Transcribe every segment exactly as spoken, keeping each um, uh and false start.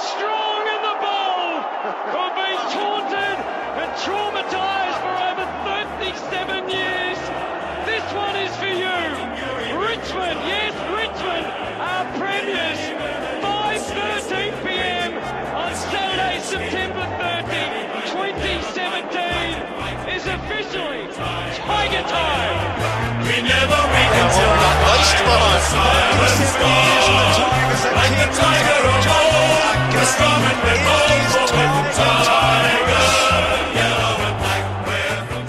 strong and the bold, who have been taunted and traumatised for over thirty-seven years. This one is for you. Richmond, yes, Richmond are premiers. five thirteen p.m. on Saturday, September thirtieth, twenty seventeen is officially Tiger Time. We never reconcile the least one. Like the tiger of old, the strong and the bold, from Tiger, yellow and black, we're from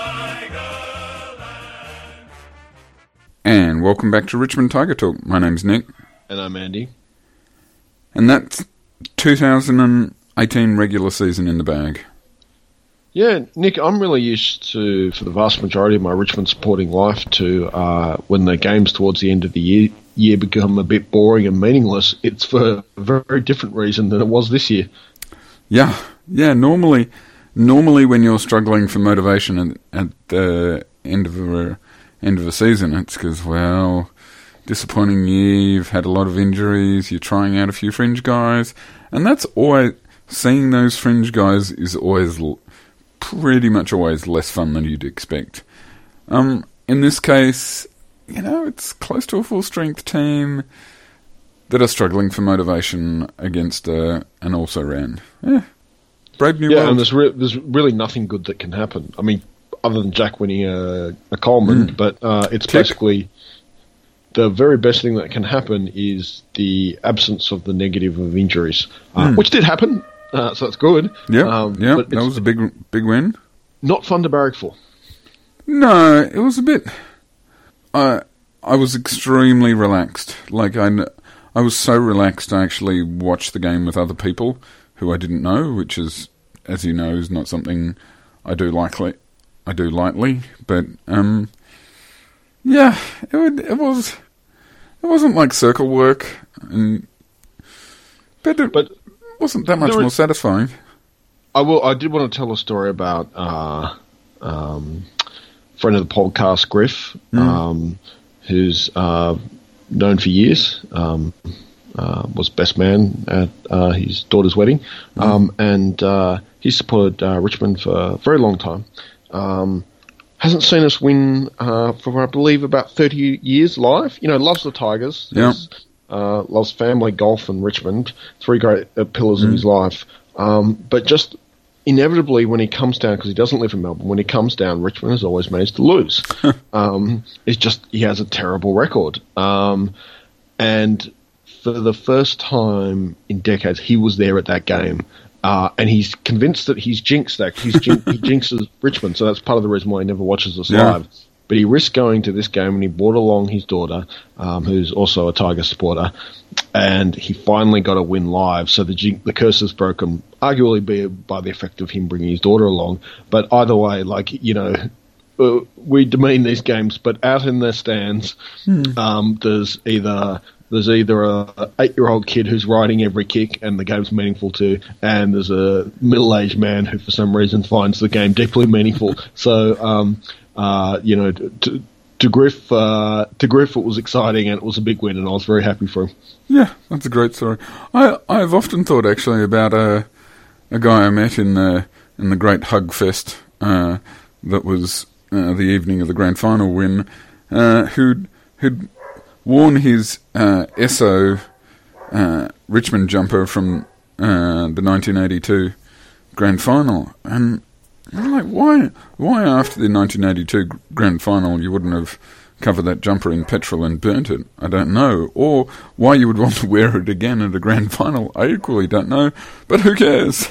Tigerland. And welcome back to Richmond Tiger Talk. My name's Nick. And I'm Andy. And that's two thousand eighteen regular season in the bag. Yeah, Nick, I'm really used to, for the vast majority of my Richmond supporting life, to uh, when the games towards the end of the year, year become a bit boring and meaningless, it's for a very different reason than it was this year. Yeah, yeah. Normally, normally when you're struggling for motivation at, at the end of a end of a season, it's because, well, disappointing year. You've had a lot of injuries. You're trying out a few fringe guys, and that's always seeing those fringe guys is always l- pretty much always less fun than you'd expect. Um, in this case, you know, it's close to a full-strength team that are struggling for motivation against uh, an also-ran. Yeah, brave new yeah, world. and there's, re- there's really nothing good that can happen. I mean, other than Jack winning a, a Coleman, mm. but uh, it's Tick. basically the very best thing that can happen is the absence of the negative of injuries, uh, mm. which did happen. Uh, so that's good. Yeah, um, yeah, but that it's was a big, big win. not fun to barrack for. No, it was a bit. I I was extremely relaxed. Like I, I was so relaxed. I actually watched the game with other people who I didn't know, which is, as you know, is not something I do lightly. I do lightly, but um, yeah, it would, it was. It wasn't like circle work, and but it, But wasn't that much there more was- satisfying. I will. I did want to tell a story about uh, um, friend of the podcast, Griff, Mm. um, who's uh, known for years. Um, uh, was best man at uh, his daughter's wedding, um, and uh, he supported uh, Richmond for a very long time. Um, hasn't seen us win uh, for, I believe, about thirty years live. You know, loves the Tigers. Yeah. Uh, loves family, golf, and Richmond. Three great uh, pillars of his life. Um, but just inevitably, when he comes down, because he doesn't live in Melbourne, when he comes down, Richmond has always managed to lose. um, it's just he has a terrible record. Um, and for the first time in decades, he was there at that game. Uh, and he's convinced that he's jinxed that. He's jin- he jinxes Richmond, so that's part of the reason why he never watches us Yeah. live. But he risked going to this game, and he brought along his daughter, um, who's also a Tiger supporter, and he finally got a win live. So the jin- the curse is broken, arguably be by the effect of him bringing his daughter along. But either way, like, you know, uh, we demean these games, but out in the stands, um, there's either... There's either a eight-year-old kid who's riding every kick and the game's meaningful to, and there's a middle-aged man who, for some reason, finds the game deeply meaningful. So, um, uh, you know, to, to Griff, uh, to Griff, it was exciting and it was a big win, and I was very happy for him. Yeah, that's a great story. I I've often thought actually about a a guy I met in the in the Great Hug Fest uh, that was uh, the evening of the grand final win, uh, who'd who'd worn his uh, Esso uh, Richmond jumper from uh, the nineteen eighty-two grand final, and I'm like, why why after the nineteen eighty-two grand final you wouldn't have covered that jumper in petrol and burnt it? I don't know. Or why you would want to wear it again at a grand final, I equally don't know, but who cares?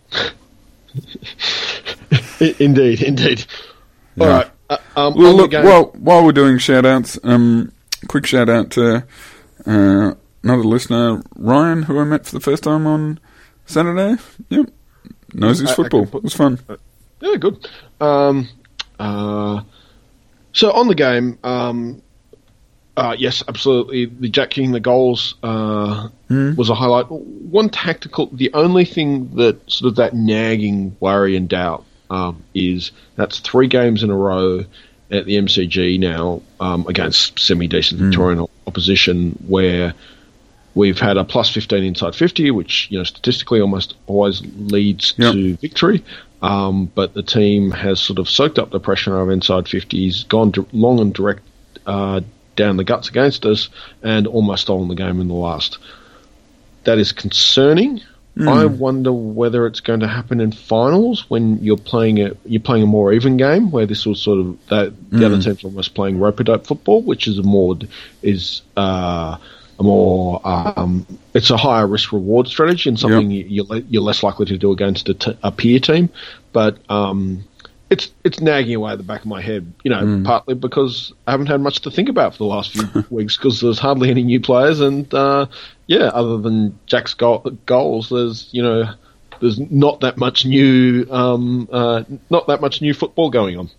Indeed, indeed. Yeah. All right. Uh, um, Well, on the look, game- while, while we're doing shout-outs, um, quick shout-out to uh, another listener, Ryan, who I met for the first time on Saturday. Yep. Knows his I- I football. can put- It was fun. Yeah, good. Um, uh, so on the game, um, uh, yes, absolutely. The Jack kicking the goals uh, Hmm. was a highlight. One tactical, the only thing that sort of that nagging worry and doubt um, is that's three games in a row at the M C G now um, against semi-decent Victorian opposition where We've had a plus fifteen inside fifty, which, you know, statistically almost always leads Yep. to victory. Um, but the team has sort of soaked up the pressure of inside fifties, gone di- long and direct uh, down the guts against us, and almost stolen the game in the last. That is concerning. Mm. I wonder whether it's going to happen in finals when you're playing a you're playing a more even game, where this was sort of that the Mm. other team's almost playing rope-a-dope football, which is a more is uh, a more um, it's a higher risk reward strategy and something Yep. you, you're le- you're less likely to do against a, t- a peer team. But um, it's it's nagging away at the back of my head, you know, Mm. partly because I haven't had much to think about for the last few weeks because there's hardly any new players, and uh, yeah, other than Jack's goal, goals, there's you know, there's not that much new, um, uh, not that much new football going on.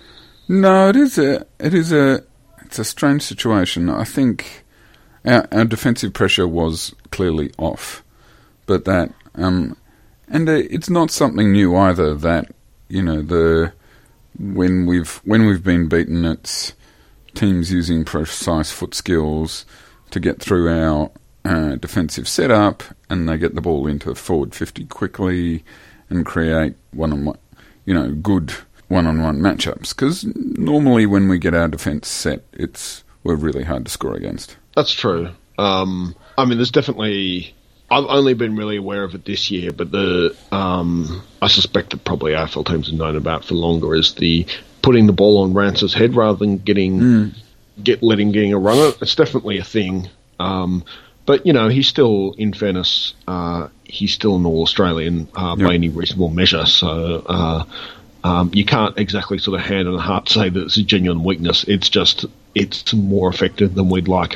No, it is a it is a it's a strange situation. I think our, our defensive pressure was clearly off, but that um, and uh, it's not something new either. That you know the when we've when we've been beaten, it's teams using precise foot skills to get through our uh, defensive setup, and they get the ball into forward fifty quickly and create one on one, you know, good one-on-one matchups. Because normally when we get our defence set, it's we're really hard to score against. That's true. Um, I mean, there's definitely. I've only been really aware of it this year, but the um, I suspect that probably A F L teams have known about for longer is the putting the ball on Rance's head rather than getting Mm. get letting getting a runner. It's definitely a thing. Um, but you know, he's still, in fairness, uh, he's still an All-Australian uh, Yep. by any reasonable measure. So uh, um, you can't exactly sort of hand on heart say that it's a genuine weakness. It's just it's more effective than we'd like.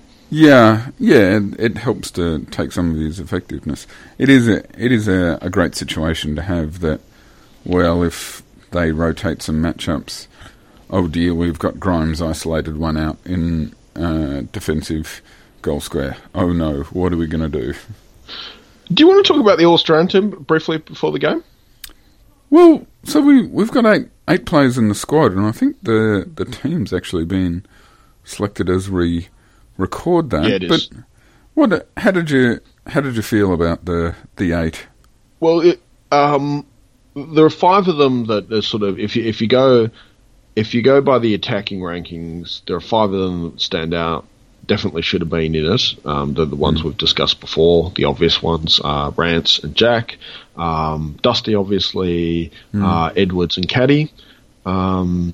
Yeah, yeah, it, it helps to take some of his effectiveness. It is a it is a, a great situation to have that. Well, if they rotate some matchups, oh dear, we've got Grimes isolated one out in uh, defensive goal square. Oh no, what are we going to do? Do you want to talk about the All-Australian team briefly before the game? Well, so we we've got eight eight players in the squad, and I think the the team's actually been selected as we record that. Yeah, it is. But what? How did you how did you feel about the the eight? Well, it, um, there are five of them that are sort of if you if you go if you go by the attacking rankings, there are five of them that stand out. Definitely should have been in it. Um, they're the ones we've discussed before. The obvious ones are Rance and Jack, um, Dusty, obviously, uh, Edwards and Caddy. Um,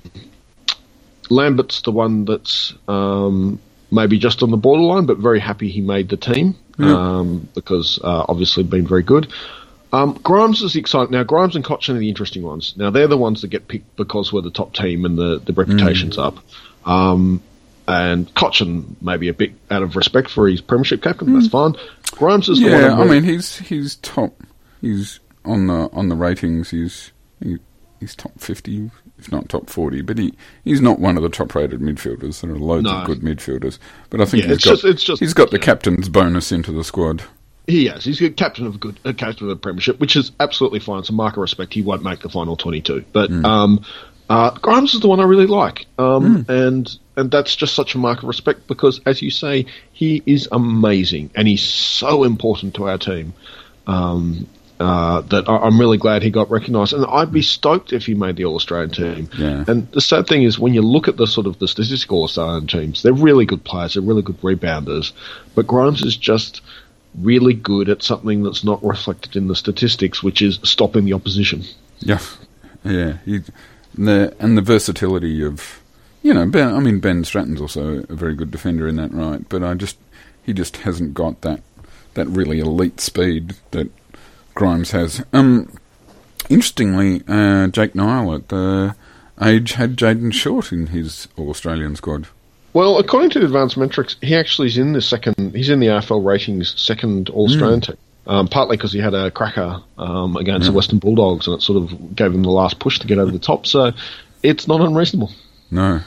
Lambert's the one that's um, maybe just on the borderline, but very happy he made the team Yeah. um, because uh, obviously been very good. Um, Grimes is exciting. Now, Grimes and Cochin are the interesting ones. Now, they're the ones that get picked because we're the top team and the, the reputation's up. Um, and Cochin, maybe a bit out of respect for his premiership captain, that's fine. Grimes is the one. Yeah, I'm I really- mean he's he's top. He's on the on the ratings. He's he, he's top fifty, if not top forty. But he, he's not one of the top rated midfielders. There are loads No. of good midfielders. But I think Yeah, he's it's got just- it's just- he's got the yeah. captain's bonus into the squad. He has. He's a captain of a good, a captain of the premiership, which is absolutely fine. It's a mark of respect. He won't make the final twenty-two, but um, uh, Grimes is the one I really like, um, and and that's just such a mark of respect because, as you say, he is amazing and he's so important to our team. Um, uh, that I, I'm really glad he got recognised, and I'd be stoked if he made the All-Australian team. Yeah. And the sad thing is, when you look at the sort of the statistical Australian teams, they're really good players, they're really good rebounders, but Grimes is just really good at something that's not reflected in the statistics, which is stopping the opposition. Yeah, yeah. He, the and the versatility of, you know, Ben. I mean, Ben Stratton's also a very good defender in that right, but I just he just hasn't got that that really elite speed that Grimes has. Um, interestingly, uh, Jake Nile at the age had Jaden Short in his All-Australian squad. Well, according to Advanced Metrics, he actually is in the second. He's in the A F L ratings second All-Australian team. Um, partly because he had a cracker um, against the Western Bulldogs, and it sort of gave him the last push to get over the top. So it's not unreasonable. No.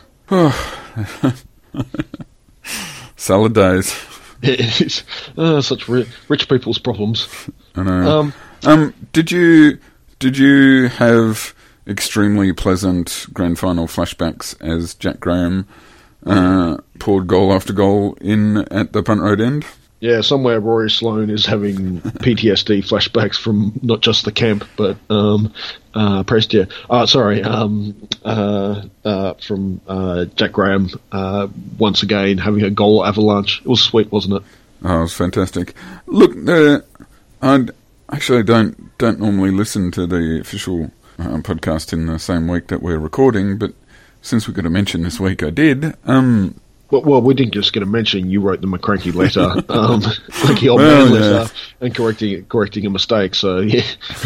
Salad days. It is uh, such ri- rich people's problems. I know. Um, Um, did you did you have extremely pleasant grand final flashbacks as Jack Graham uh, poured goal after goal in at the Punt Road end? Yeah, somewhere Rory Sloane is having P T S D flashbacks from not just the camp, but um, uh, Prestia. Uh, sorry, um, uh, uh, from uh, Jack Graham uh, once again having a goal avalanche. It was sweet, wasn't it? Oh, it was fantastic. Look, uh, I actually don't don't normally listen to the official uh, podcast in the same week that we're recording, but since we got a mention this week, I did. Um, Well, well, we didn't just get a mention. You wrote them a cranky letter, um, cranky old Well, man yeah. letter, and correcting correcting a mistake. So yeah,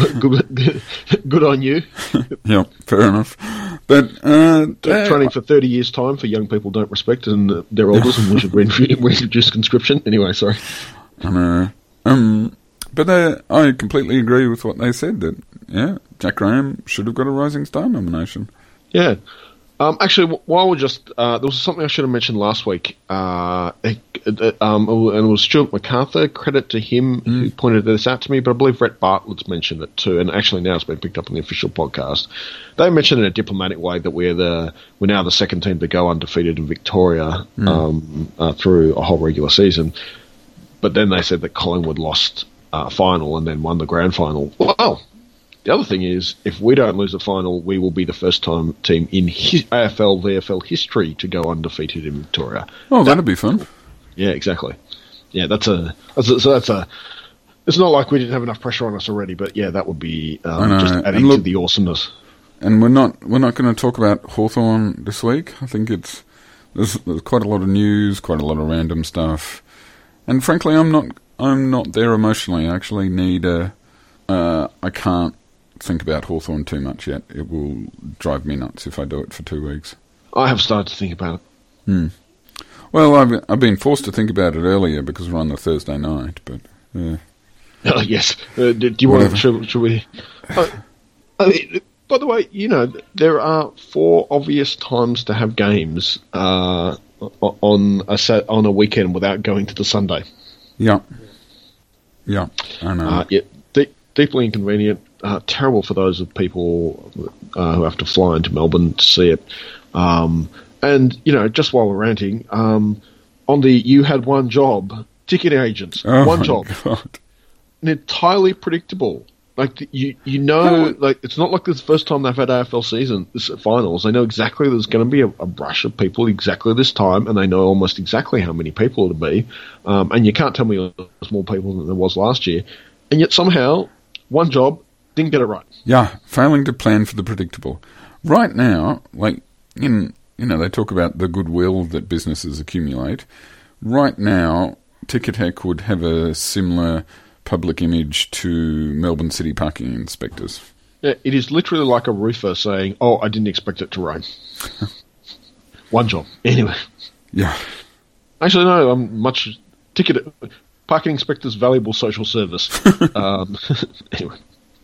good, good on you. yeah, fair enough. But uh, uh, Training for thirty years' time for young people don't respect, and uh, they're elders, and we should reintroduce, reintroduce conscription. Anyway, sorry. I know. Um, but uh, I completely agree with what they said. That yeah, Jack Graham should have got a Rising Star nomination. Yeah. Um, actually, w- while we're just, uh, there was something I should have mentioned last week, uh, it, it, um, and it was Stuart MacArthur, credit to him, mm. who pointed this out to me, but I believe Rhett Bartlett's mentioned it too, and actually now it's been picked up on the official podcast. They mentioned in a diplomatic way that we're the, we're now the second team to go undefeated in Victoria, mm. um, uh, through a whole regular season, but then they said that Collingwood lost a uh, final and then won the grand final. Well, the other thing is, if we don't lose the final, we will be the first time team in his A F L, V F L history to go undefeated in Victoria. Oh, that'd be fun. Yeah, exactly. Yeah, that's a, that's a so that's a. It's not like we didn't have enough pressure on us already, but yeah, that would be um, just adding look, to the awesomeness. And we're not we're not going to talk about Hawthorn this week. I think it's there's, there's quite a lot of news, quite a lot of random stuff, and frankly, I'm not I'm not there emotionally. I actually need a. Uh, I can't think about Hawthorn too much yet. It will drive me nuts if I do it for two weeks. I have started to think about it. Hmm. Well, I've I've been forced to think about it earlier because we're on the Thursday night, but yeah. Oh, yes. Uh, do, do you Whatever. want to? Should, should we? Uh, I mean, by the way, you know there are four obvious times to have games uh, on a set, on a weekend without going to the Sunday. Yeah. Yeah, I know. Uh, yeah, deep, deeply inconvenient. Uh, terrible for those of people uh, who have to fly into Melbourne to see it. Um, and, you know, just while we're ranting, um, on the you had one job, ticket agents, oh one my job. God. And entirely predictable. Like, you you know, like it's not like it's the first time they've had A F L season, this finals. They know exactly there's going to be a, a brush of people exactly this time, and they know almost exactly how many people it'll be. Um, and you can't tell me there's more people than there was last year. And yet somehow, one job, didn't get it right. Yeah, failing to plan for the predictable. Right now, like, in you know, they talk about the goodwill that businesses accumulate. Right now, Ticketek would have a similar public image to Melbourne City parking inspectors. Yeah, it is literally like a roofer saying, oh, I didn't expect it to rain. One job. Anyway. Yeah. Actually, no, I'm much... Ticket... Parking inspectors' valuable social service. um, anyway.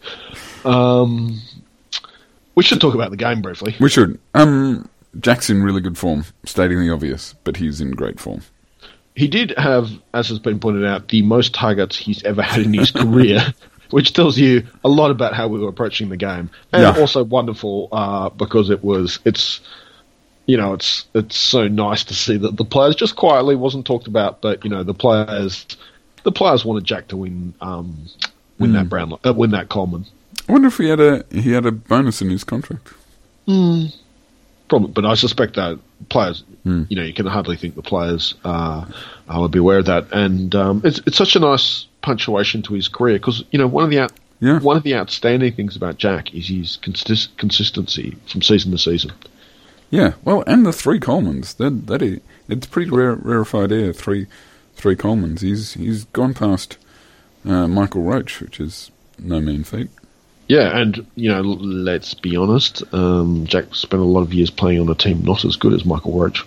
Um, we should talk about the game briefly. We should. Um, Jack's in really good form, stating the obvious, but he's in great form. He did have, as has been pointed out, the most targets he's ever had in his career, which tells you a lot about how we were approaching the game. And Yeah. also wonderful uh, because it was, it's, you know, it's it's so nice to see that the players just quietly wasn't talked about, but you know, the players, the players wanted Jack to win, um, win Mm. that Brownlow, uh, win that Coleman. I wonder if he had a he had a bonus in his contract. Probably, but I suspect that players, Mm. you know, you can hardly think the players uh, uh, would be aware of that. And um, it's it's such a nice punctuation to his career because you know one of the out, Yeah. one of the outstanding things about Jack is his consist- consistency from season to season. Yeah, well, and the three Colemans. That that is, it's pretty rare, rarefied air. Three three Colemans. He's he's gone past uh, Michael Roach, which is no mean feat. Yeah, and you know, l- let's be honest, um, Jack spent a lot of years playing on a team not as good as Michael Roach.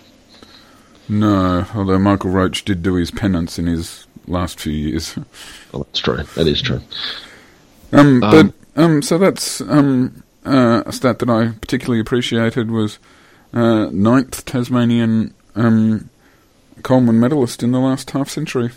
No, although Michael Roach did do his penance in his last few years. Oh, that's true. That is true. Um, Um, but um, so that's um, uh, a stat that I particularly appreciated was uh, ninth Tasmanian um, Coleman medalist in the last half century.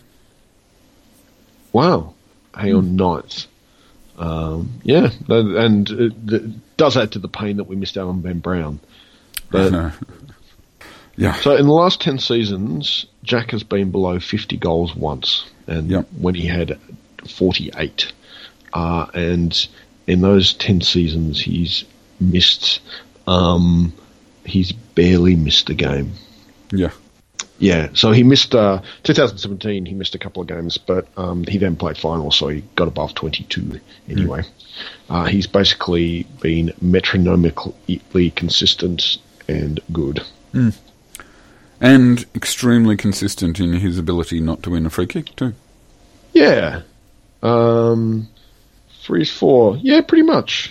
Wow. Hang on, ninth. Um, yeah, and it, it does add to the pain that we missed out on Ben Brown. But No. Yeah. So in the last ten seasons, Jack has been below fifty goals once, and Yep. when he had forty-eight. Uh, and in those ten seasons, he's missed, um, he's barely missed a game. Yeah. Yeah, so he missed, uh, twenty seventeen, he missed a couple of games, but um, he then played finals, so he got above twenty-two anyway. Mm. Uh, he's basically been metronomically consistent and good. Mm. And extremely consistent in his ability not to win a free kick, too. Yeah. Um, freeze four. Yeah, pretty much.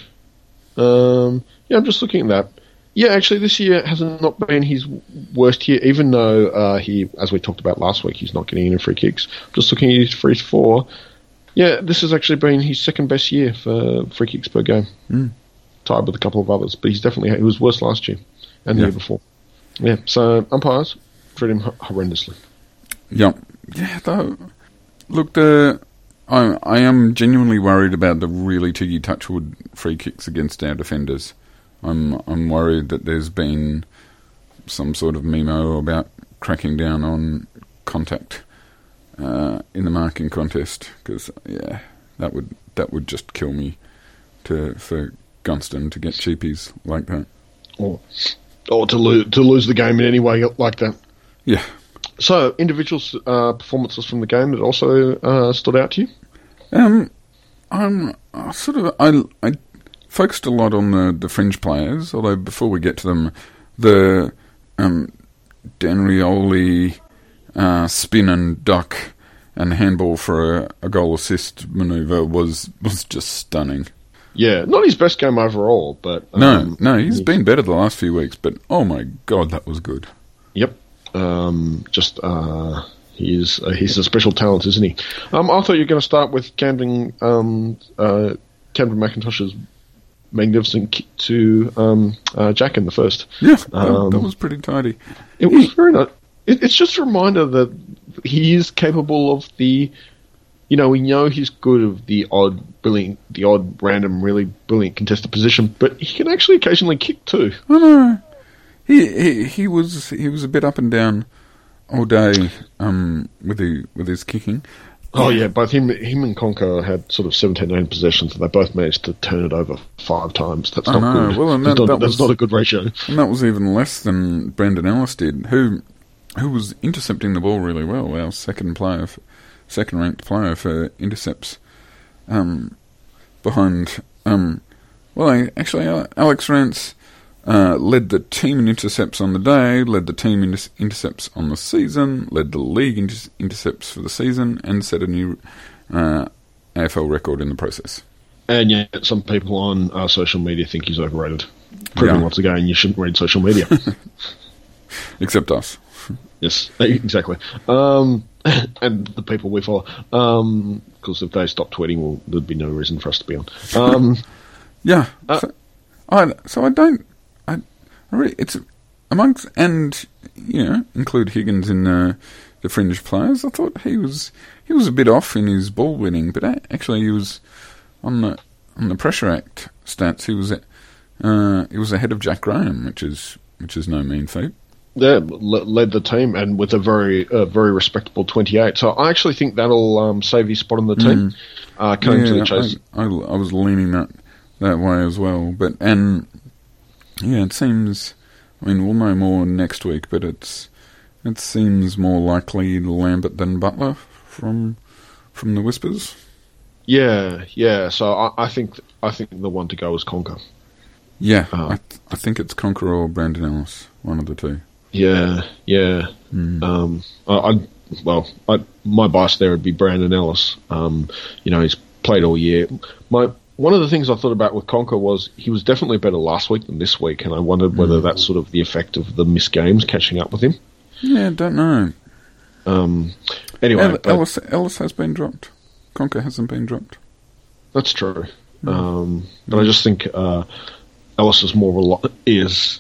Um, yeah, I'm just looking at that. Yeah, actually, this year has not been his worst year, even though uh, he, as we talked about last week, he's not getting any free kicks. Just looking at his freeze four. Yeah, this has actually been his second best year for free kicks per game. Mm. Tied with a couple of others, but he's definitely, he was worse last year and the Yeah. year before. Yeah, so umpires treat him horrendously. Yeah. Yeah, though, look, the, I, I am genuinely worried about the really Tiggy Touchwood free kicks against our defenders. I'm I'm worried that there's been some sort of memo about cracking down on contact uh, in the marking contest, because, yeah, that would that would just kill me to for Gunston to get cheapies like that. Or, or to, lo- to lose the game in any way like that. Yeah. So, individual uh, performances from the game that also uh, stood out to you? Um, I'm I sort of I I focused a lot on the, the fringe players. Although before we get to them, the um Dan Rioli uh, spin and duck and handball for a, a goal assist manoeuvre was was just stunning. Yeah, not his best game overall, but um, No, no, he's been better the last few weeks. But oh my god, that was good. Yep. Um, just uh, he's uh, he's a special talent, isn't he? Um, I thought you were going to start with Camden um, uh, Camden McIntosh's magnificent kick to um, uh, Jack in the first. Yeah, that, Um, that was pretty tidy. It was very nice. It, it's just a reminder that he is capable of the, you know, we know he's good of the odd, brilliant, the odd, random, really brilliant contested position, but he can actually occasionally kick too. I know. He, he he was he was a bit up and down all day um, with the with his kicking. Oh yeah, both him him and Conker had sort of seventeen, eighteen possessions, and they both managed to turn it over five times. That's I not know. good. Well, and that's that- not, that that's was- not a good ratio. And that was even less than Brandon Ellis did, who who was intercepting the ball really well. Our second player, f- second ranked player for intercepts, um, behind. Um, well, I- actually, uh, Alex Rance uh, led the team in intercepts on the day, led the team in inter- intercepts on the season, led the league in inter- intercepts for the season, and set a new uh, A F L record in the process. And yet, some people on uh, social media think he's overrated. Proving Yeah. once again, you shouldn't read social media. Except us. Yes, exactly. Um, and the people we follow. Because if they stop tweeting, well, there'd be no reason for us to be on. Um, Yeah. Uh, so, I, so I don't. I, I really, it's amongst and you know include Higgins in uh, the fringe players. I thought he was he was a bit off in his ball winning, but a- actually he was on the on the pressure act stats. He was uh, he was ahead of Jack Graham, which is which is no mean feat. Yeah, le- led the team and with a very uh, very respectable twenty-eight. So I actually think that'll um, save his spot on the team. Uh, coming to the chase. I, I, I was leaning that that way as well, but and yeah, it seems. I mean, we'll know more next week, but it's it seems more likely Lambert than Butler from from the whispers. Yeah, yeah. So I, I think I think the one to go is Conker. Yeah, Oh. I th- I think it's Conqueror or Brandon Ellis, one of the two. Yeah, yeah. Mm. Um, I, I well, I, my bias there would be Brandon Ellis. Um, you know, he's played all year. My one of the things I thought about with Conker was he was definitely better last week than this week, and I wondered whether that's sort of the effect of the missed games catching up with him. Yeah, don't know. Um, anyway, El- but Ellis Ellis has been dropped. Conquer hasn't been dropped. that's true. Um, but I just think uh, Ellis is more reli- is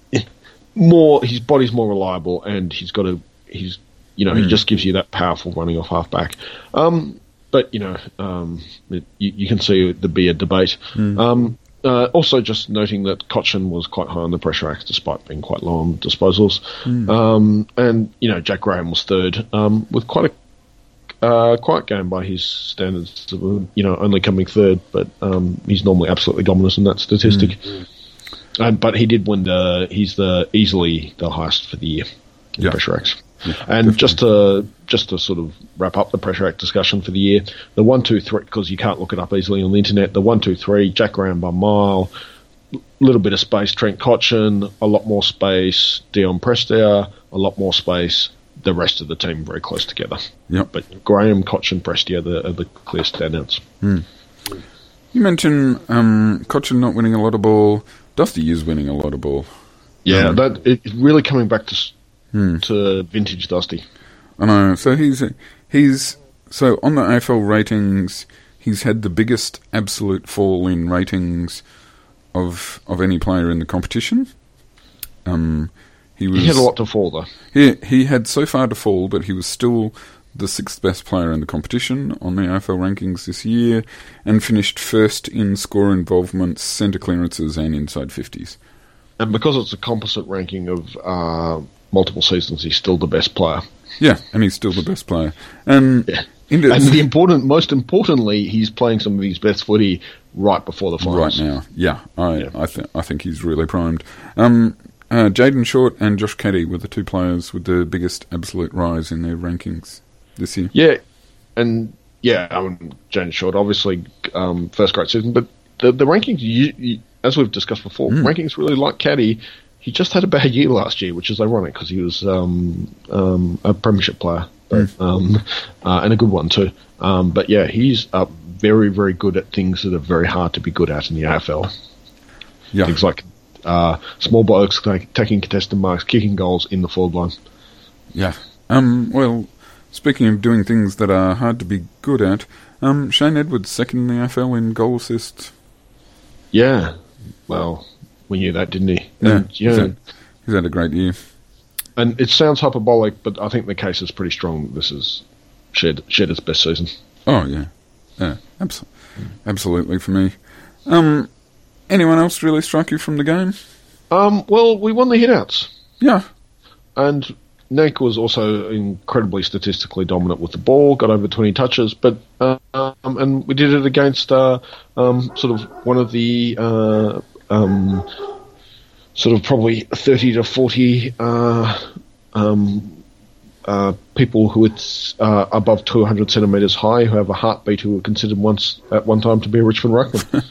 more his body's more reliable, and he's got a he's you know he just gives you that powerful running off halfback. Um, but you know um, it, you, you can see there be a debate. Um, uh, also just noting that Cochin was quite high on the pressure axe despite being quite low on disposals. Mm. Um, and, you know, Jack Graham was third um, with quite a uh, quiet game by his standards, of, you know, only coming third, but um, he's normally absolutely dominant in that statistic. Mm. Um, but he did win the, he's the easily the highest for the year in yeah. pressure axe. Yeah, and definitely. just to just to sort of wrap up the pressure act discussion for the year, the one, two, three, because you can't look it up easily on the internet. The one, two, three, Jack Graham by mile, little bit of space. Trent Cotchin, a lot more space. Dion Prestia, a lot more space. The rest of the team very close together. Yep. But Graham, Cotchin, Prestia are the, are the clear standouts. Mm. You mentioned um, Cotchin not winning a lot of ball. Dusty is winning a lot of ball. Yeah, um, that it's really coming back to. Hmm. to vintage Dusty. I know. So he's he's so on the A F L ratings, he's had the biggest absolute fall in ratings of of any player in the competition. Um, he was He had a lot to fall though. He he had so far to fall, but he was still the sixth best player in the competition on the A F L rankings this year, and finished first in score involvement, centre clearances, and inside fifties. And because it's a composite ranking of uh, multiple seasons, he's still the best player. Yeah, and he's still the best player. And, yeah. and the important, most importantly, he's playing some of his best footy right before the finals. Right now, yeah, I yeah. I, th- I think he's really primed. Um, uh, Jaden Short and Josh Caddy were the two players with the biggest absolute rise in their rankings this year. Yeah, and yeah, I mean, Jaden Short, obviously, um, first great season, but the the rankings, you, you, as we've discussed before, mm. rankings really like Caddy. He just had a bad year last year, which is ironic because he was um, um, a premiership player, but, mm. um, uh, and a good one too. Um, but yeah, he's uh, very, very good at things that are very hard to be good at in the A F L. Yeah. Things like uh, small blokes like, taking contested marks, kicking goals in the forward line. Yeah. Um, well, speaking of doing things that are hard to be good at, um, Shane Edwards second in the A F L in goal assist. Yeah. Well, we knew that, didn't he? Yeah, and, you he's, know, had, he's had a great year. And it sounds hyperbolic, but I think the case is pretty strong that this is Shed, Shedder's best season. Oh, yeah. Yeah, abso- absolutely for me. Um, anyone else really strike you from the game? Um, well, we won the hitouts. Yeah. And Nank was also incredibly statistically dominant with the ball, got over twenty touches, but uh, um, and we did it against uh, um, sort of one of the... Uh, Um, sort of probably thirty to forty uh, um, uh, people who it's uh, above two hundred centimetres high, who have a heartbeat, who were considered once at one time to be a Richmond Ruckman.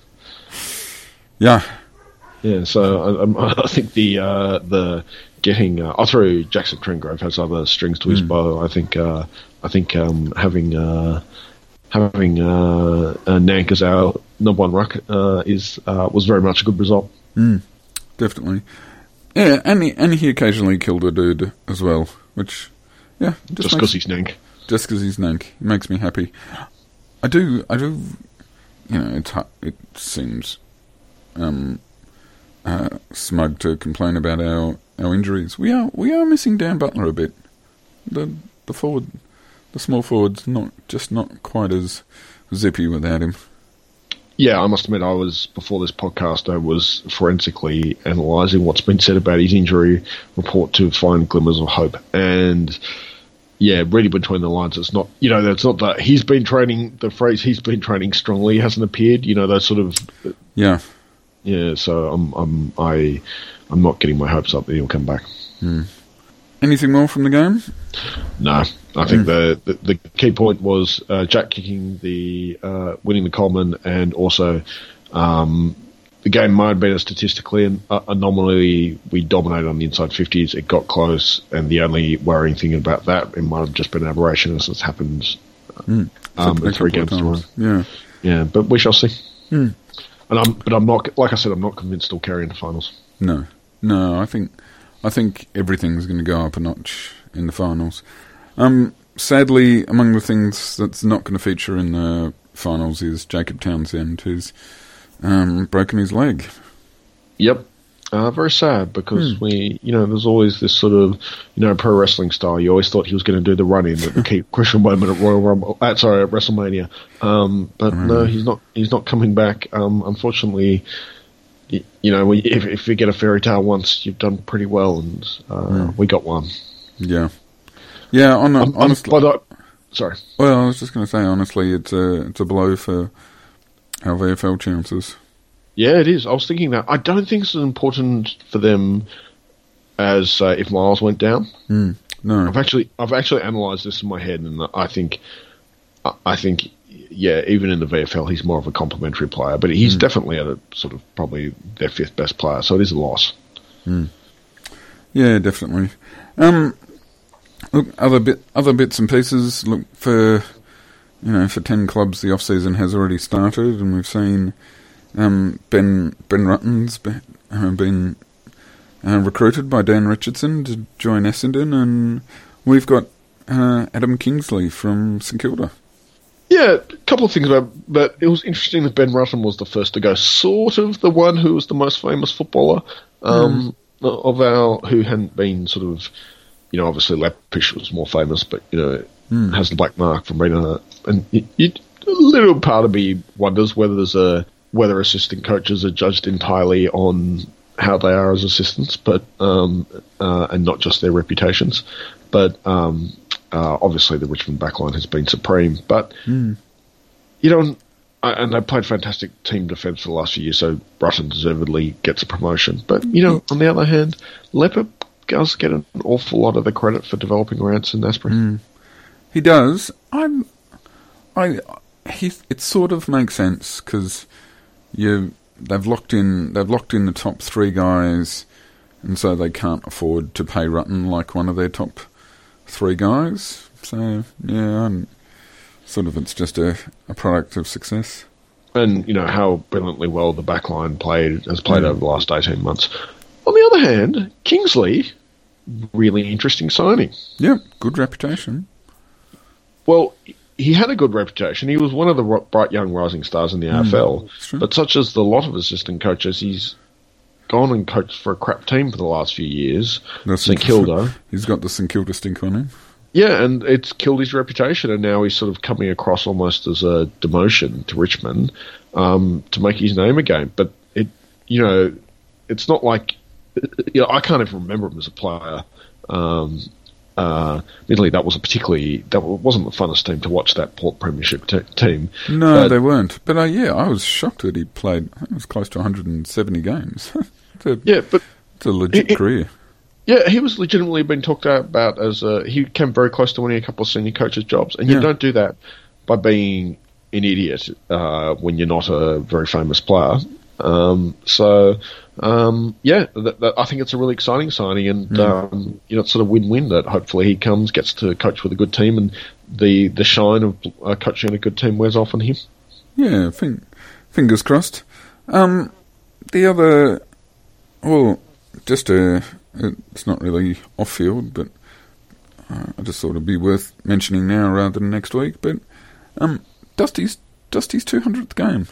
yeah, yeah. So I, I think the uh, the getting uh, I throw Jackson Trenggrove has other strings to his mm. bow. I think uh, I think um, having. Uh, Having uh, uh, Nank as our number one ruck uh, is uh, was very much a good result. Mm, definitely, yeah, and he, and he occasionally killed a dude as well, which yeah, just because he's Nank. Just because he's Nank, it makes me happy. I do, I do, you know, it's it seems um, uh, smug to complain about our, our injuries. We are we are missing Dan Butler a bit. The the forward. The small forward's not just not quite as zippy without him. Yeah, I must admit, I was before this podcast, I was forensically analysing what's been said about his injury report to find glimmers of hope. And yeah, reading between the lines, it's not, you know, it's not that he's been training. The phrase "he's been training strongly" hasn't appeared. You know, those sort of yeah, yeah. So I'm I'm I I'm not getting my hopes up that he'll come back. Hmm. Anything more from the game? No, I think the, the the key point was uh, Jack kicking the uh, winning the Coleman, and also um, the game might have been a statistically and uh, anomaly. We dominated on the inside fifties. It got close, and the only worrying thing about that, it might have just been an aberration, as it's happened mm. um, in three games times. Yeah, yeah, but we shall see. Mm. And I'm, but I'm not, like I said, I'm not convinced he'll carry into finals. No, no, I think. I think everything's going to go up a notch in the finals. Um, sadly, among the things that's not going to feature in the finals is Jacob Townsend, who's um, broken his leg. Yep. Uh, very sad because Hmm. we, you know, there's always this sort of, you know, pro wrestling style. You always thought he was going to do the run in at the key crucial moment at Royal Rumble. Uh, sorry, at WrestleMania. Um, but no, he's not. He's not coming back. Um, unfortunately, you, you know, we, if, if you get a fairy tale once, you've done pretty well, and uh, we got one. Yeah, yeah. On, Um, honestly, but I, sorry. well, I was just going to say, honestly, it's a it's a blow for our V F L chances. Yeah, it is. I was thinking that. I don't think it's as important for them as uh, if Miles went down. Mm, no, I've actually, I've actually analysed this in my head, and I think, I think, yeah, even in the V F L, he's more of a complementary player, but he's mm. definitely at a sort of probably their fifth best player, so it is a loss. Mm. Yeah, definitely. Um, look, other bit, other bits and pieces. Look, for you know, for ten clubs, the off season has already started, and we've seen. Um, Ben Ben Rutten's been, uh, been uh, recruited by Dan Richardson to join Essendon, and we've got uh, Adam Kingsley from St Kilda. Yeah, a couple of things about but it was interesting that Ben Rutten was the first to go, sort of the one who was the most famous footballer um, mm. of our, who hadn't been sort of, you know, obviously Lepish was more famous, but, you know, mm. has the black mark from being a, and it, it, a little part of me wonders whether there's a, whether assistant coaches are judged entirely on how they are as assistants, but um, uh, and not just their reputations. But um, uh, obviously the Richmond backline has been supreme. But mm. you know, and they played fantastic team defence for the last few years, so Rutten deservedly gets a promotion. But you know, on the other hand, Leppard does get an awful lot of the credit for developing Rance and Asprey. Mm. He does. I'm. I. He. It sort of makes sense because. You, they've locked in. They've locked in the top three guys, and so they can't afford to pay Rutten like one of their top three guys. So yeah, I'm, sort of, it's just a, a product of success. And you know how brilliantly well the backline played has played mm. over the last eighteen months. On the other hand, Kingsley, really interesting signing. Yeah, good reputation. Well. He had a good reputation. He was one of the bright young rising stars in the mm, A F L. But such as the lot of assistant coaches, he's gone and coached for a crap team for the last few years. St Kilda. He's got the St Kilda stink on him. Yeah, and it's killed his reputation, and now he's sort of coming across almost as a demotion to Richmond um, to make his name again. But it, you know, it's not like you know, I can't even remember him as a player. Um, Uh, admittedly, that was a particularly that wasn't the funnest team to watch. That Port Premiership t- team. No, but, they weren't. But uh, yeah, I was shocked that he played. I think it was close to one hundred seventy games. it's a, yeah, but it's a legit he, career. Yeah, he was legitimately been talked about as a, he came very close to winning a couple of senior coaches' jobs, and you yeah. don't do that by being an idiot uh, when you're not a very famous player. Um, so. Um, yeah, th- th- I think it's a really exciting signing, and mm. um, you know, it's sort of win-win that hopefully he comes, gets to coach with a good team, and the, the shine of uh, coaching a good team wears off on him. Yeah, fin- fingers crossed. Um, the other, well, just a, it's not really off-field, but uh, I just thought it'd be worth mentioning now rather than next week. But um, Dusty's Dusty's two hundredth game.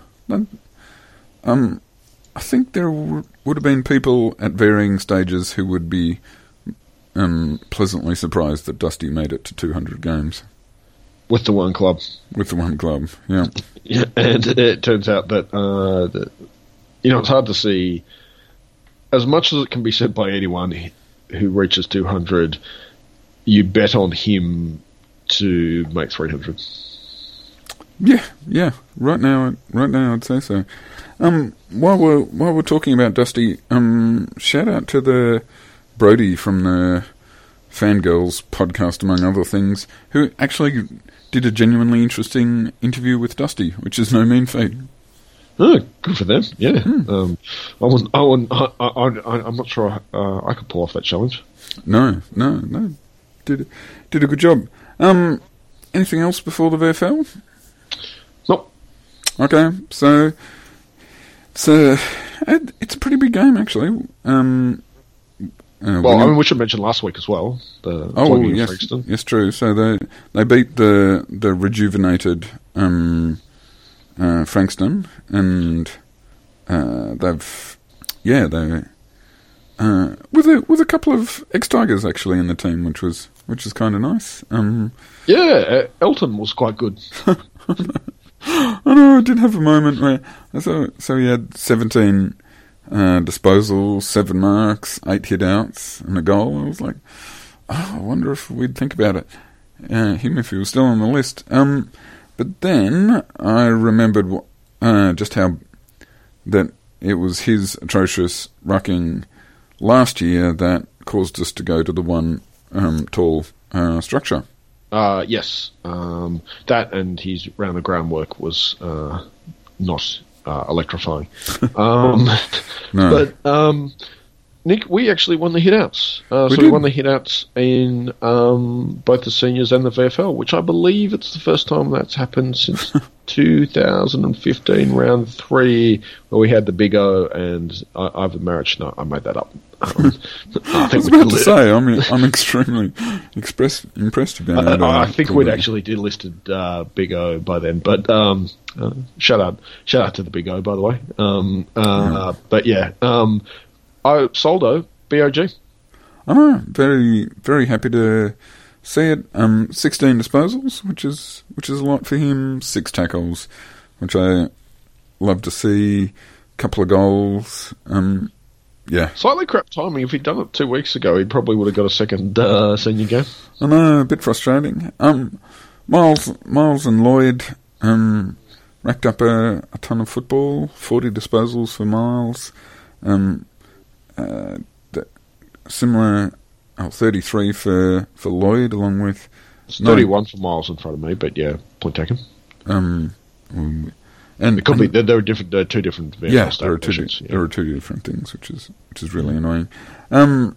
Um. I think there w- would have been people at varying stages who would be um, pleasantly surprised that Dusty made it to two hundred games. With the one club. With the one club, yeah. yeah and it turns out that, uh, that, you know, it's hard to see, as much as it can be said by anyone who reaches two hundred, you bet on him to make three hundred. Yeah, yeah. Right now, right now, I'd say so. Um, while we're while we're talking about Dusty, um, shout out to the Brody from the Fangirls podcast, among other things, who actually did a genuinely interesting interview with Dusty, which is no mean feat. Oh, good for them! Yeah, hmm. um, I wasn't. I, wasn't, I, I, I, I'm not sure uh, I could pull off that challenge. No, no, no. Did did a good job. Um, anything else before the V F L? Nope. Okay, so. It's a, it's a pretty big game, actually. Um, uh, well, I mean, we should mention last week as well. The oh, yes, Frankston. Yes, true. So they they beat the the rejuvenated um, uh, Frankston, and uh, they've yeah they uh, with a with a couple of ex-Tigers actually in the team, which was which is kind of nice. Um, yeah, uh, Elton was quite good. I know, I did have a moment where so so he had seventeen uh, disposals, seven marks, eight hit outs, and a goal. I was like, oh, I wonder if we'd think about it. Uh, him if he was still on the list. Um, but then I remembered uh, just how that it was his atrocious rucking last year that caused us to go to the one um, tall uh, structure. Uh, yes, um, that and his round the ground work was uh, not uh, electrifying. um, No. But um, Nick, we actually won the hitouts. Uh, We so did. we won the hitouts in um, both the seniors and the V F L, which I believe it's the first time that's happened since two thousand fifteen, round three, where we had the Big O and I- Ivan Maric. No, I made that up. Um, I I think was we about to did- say, I'm I'm extremely express, impressed about it. I, I think we'd actually did listed uh, Big O by then, but um, uh, shout out, shout out to the Big O, by the way. Um, uh, But yeah, um, I Soldo B O G. I know, very very happy to see it. Um, sixteen disposals, which is which is a lot for him. Six tackles, which I love to see. A couple of goals. Um, yeah, Slightly crap timing. If he'd done it two weeks ago, he probably would have got a second uh, senior game. I know, a bit frustrating. Um, Miles, Miles and Lloyd um, racked up a, a ton of football. Forty disposals for Miles. Um, uh, th- similar, oh, thirty-three for, for Lloyd, along with It's No. thirty-one for Miles in front of me, but yeah, point taken. um, um, and It could be and- there, there are different. There are two different. V F L yeah, there are two stations, di- yeah. there are two different things, which is which is really annoying. Um,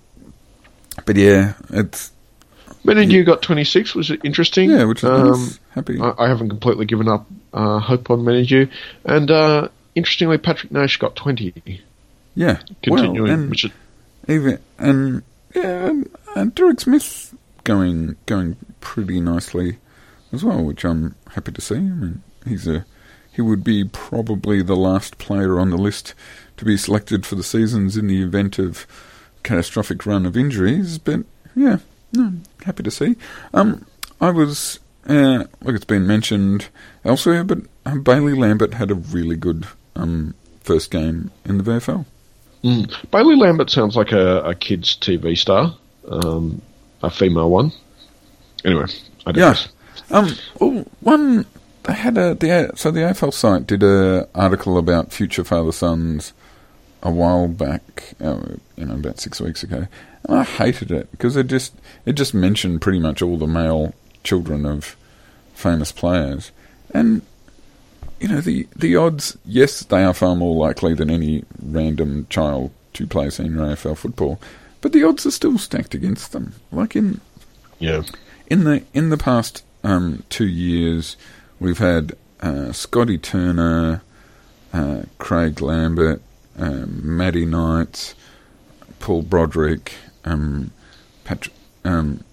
but yeah, it's Menadue got twenty-six. Was interesting. yeah, which is Um, nice. Happy. I, I haven't completely given up uh, hope on Menadue, and uh, interestingly, Patrick Nash got twenty. yeah, Continuing, well, and which is, even and yeah, and, and Derek Smith going going pretty nicely as well, which I'm happy to see. I mean, he's a he would be probably the last player on the list to be selected for the seasons in the event of catastrophic run of injuries. But yeah, no, happy to see. Um, I was uh, look, it's been mentioned elsewhere, but uh, Bailey Lambert had a really good um first game in the V F L. mm. Bailey Lambert sounds like a, a kid's T V star, um, a female one. Anyway, I Yeah. digress. Um. Oh, one. They had a the so the A F L site did a article about future father sons a while back. Uh, you know, about six weeks ago, and I hated it because it just it just mentioned pretty much all the male children of famous players, and you know the the odds. Yes, they are far more likely than any random child to play senior A F L football, but the odds are still stacked against them. Like in Yeah. in the in the past um, two years, we've had uh, Scotty Turner, uh, Craig Lambert, um, Matty Knight, Paul Broderick, um, Patrick, um,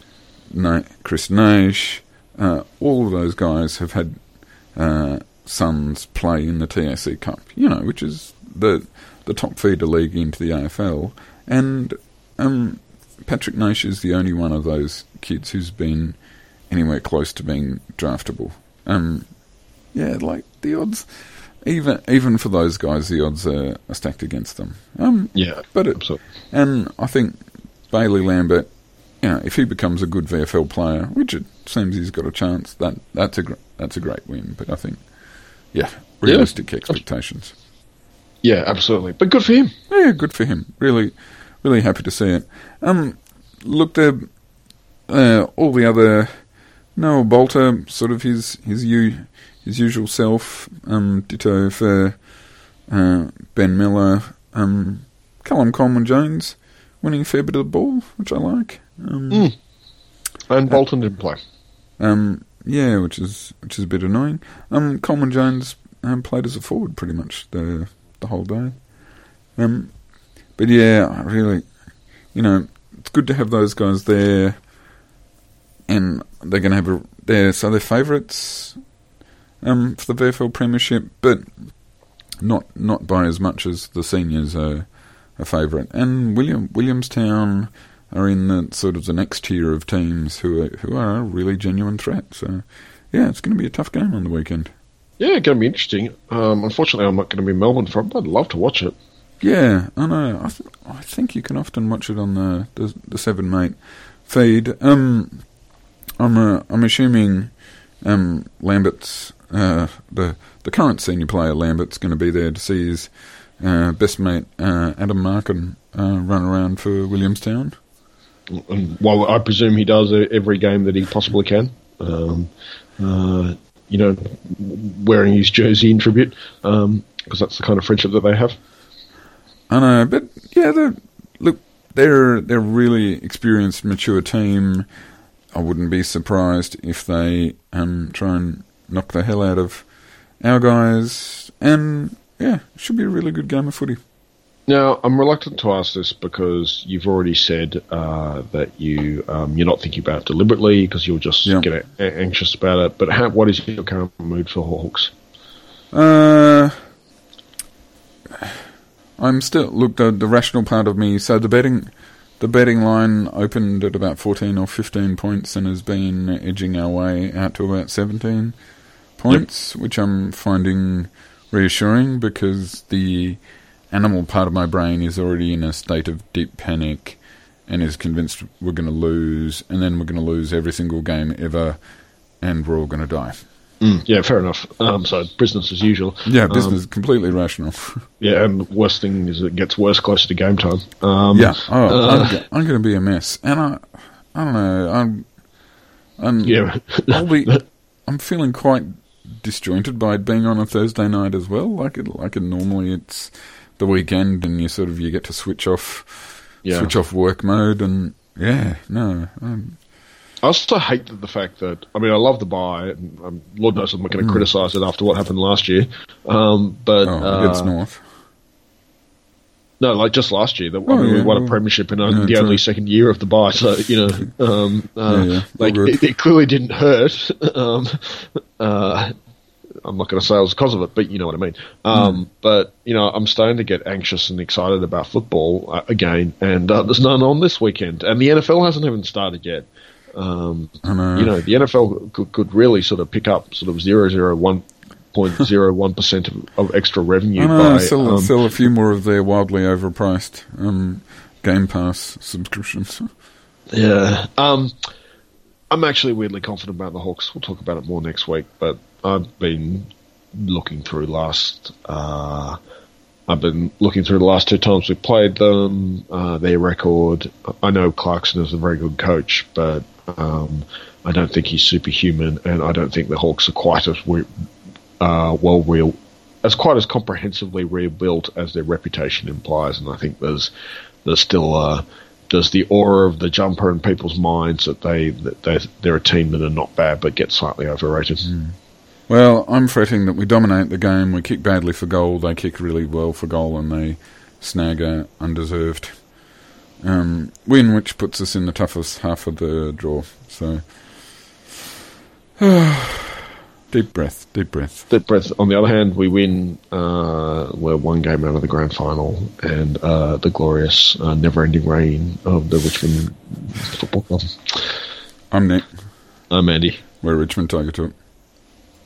Na- Chris Nash. Uh, all of those guys have had uh, sons play in the T A C Cup, you know, which is the the top feeder league into the A F L, and um, Patrick Nash is the only one of those kids who's been anywhere close to being draftable. Um, yeah, like the odds, even even for those guys, the odds are, are stacked against them. Um, Yeah. but it, absolutely. and I think Bailey Lambert, you know, if he becomes a good V F L player, which it seems he's got a chance, that that's a gr- that's a great win. But I think, yeah, realistic expectations. Yeah, absolutely. But good for him. Yeah, good for him. Really, really happy to see it. Um, look, the uh, all the other Noah Bolter, sort of his his u, his usual self. Um, ditto for uh, Ben Miller. Um, Callum Coleman Jones winning a fair bit of the ball, which I like. Um, Mm. And Bolton didn't play. um, yeah, which is which is a bit annoying. Um, Coleman Jones um, played as a forward pretty much the the whole day. Um, but yeah, I really, you know, it's good to have those guys there, and they're going to have a they're so they're favourites um, for the V F L Premiership, but not not by as much as the seniors are a favourite. And William Williamstown are in the sort of the next tier of teams who are, who are a really genuine threat. So, yeah, it's going to be a tough game on the weekend. Yeah, going to be interesting. Um, unfortunately, I'm not going to be in Melbourne for it, but I'd love to watch it. Yeah, I know. I, th- I think you can often watch it on the the, the Seven Mate feed. Um, I'm uh, I'm assuming um, Lambert's uh, the the current senior player Lambert's going to be there to see his uh, best mate uh, Adam Markin uh, run around for Williamstown. And while I presume he does every game that he possibly can, um, uh, you know, wearing his jersey in tribute, because um, that's the kind of friendship that they have. I know, but yeah, they're, look, they're they're a really experienced, mature team. I wouldn't be surprised if they um, try and knock the hell out of our guys, and yeah, it should be a really good game of footy. Now, I'm reluctant to ask this because you've already said uh, that you um, you're not thinking about it deliberately because you'll just yeah. get a- anxious about it. But how, what is your current mood for Hawks? Uh. I'm still look the the rational part of me. So the betting, the betting line opened at about fourteen or fifteen points and has been edging our way out to about seventeen points, yep. which I'm finding reassuring because the animal part of my brain is already in a state of deep panic and is convinced we're going to lose, and then we're going to lose every single game ever, and we're all going to die. Mm, yeah, fair enough. Um, so business as usual. Yeah, business um, completely rational. Yeah, and the worst thing is it gets worse closer to game time. Um, yeah, oh, uh, I'm, I'm going to be a mess, and I, I don't know. I'm, I'm, yeah, I'll be. I'm feeling quite disjointed by it being on a Thursday night as well. Like it, like it normally, it's the weekend, and you sort of you get to switch off, yeah. switch off work mode, and yeah, no. I'm, I also hate the fact that, I mean, I love the buy, and um, Lord knows I'm not going to mm. criticise it after what happened last year, um, but... Oh, uh, against North. No, like just last year, the, oh, I mean, yeah, we won well, a premiership in uh, yeah, the true. only second year of the buy, so, you know, um, uh, yeah, yeah. like, it, it clearly didn't hurt. um, uh, I'm not going to say it was because of it, but you know what I mean. Um, mm. But, you know, I'm starting to get anxious and excited about football uh, again, and uh, there's none on this weekend, and the N F L hasn't even started yet. Um, know. You know, the N F L could, could really sort of pick up sort of zero zero one point zero one percent of, of extra revenue. I know, by sell, um, sell a few more of their wildly overpriced um, Game Pass subscriptions. Yeah. Um, I'm actually weirdly confident about the Hawks. We'll talk about it more next week, but I've been looking through last... Uh, I've been looking through the last two times we played them, uh, their record. I know Clarkson is a very good coach, but um, I don't think he's superhuman, and I don't think the Hawks are quite as we, uh, well real, as quite as comprehensively rebuilt as their reputation implies. And I think there's there's still uh, there's the aura of the jumper in people's minds that they that they they're a team that are not bad but get slightly overrated. Mm. Well, I'm fretting that we dominate the game, we kick badly for goal, they kick really well for goal, and they snag a undeserved um, win, which puts us in the toughest half of the draw. So, deep breath, deep breath. Deep breath. On the other hand, we win, uh, we're one game out of the grand final, and uh, the glorious uh, never-ending reign of the Richmond Football Club. I'm Nick. I'm Andy. We're Richmond Tiger Talk.